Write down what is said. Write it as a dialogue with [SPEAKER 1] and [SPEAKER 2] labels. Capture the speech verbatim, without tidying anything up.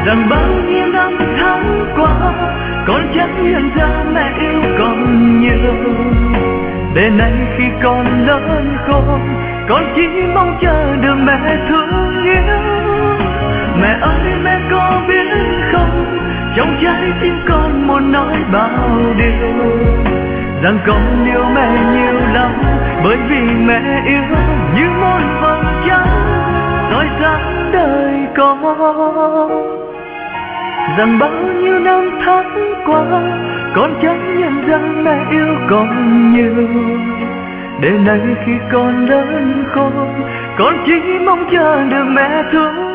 [SPEAKER 1] Rằng bao nhiêu năm tháng qua con chẳng nhận ra mẹ yêu con nhiều. Để nay khi con lớn khôn, con chỉ mong chờ được mẹ thương yêu. Mẹ ơi mẹ có biết không, trong trái tim con muốn nói bao điều, rằng con yêu mẹ nhiều lắm, bởi vì mẹ yêu như muôn vầng trăng soi sáng đời con. Rằng bao nhiêu năm tháng qua con chẳng nhận ra mẹ yêu con nhiều. Để nay khi con lớn khôn, con chỉ mong chờ được mẹ thương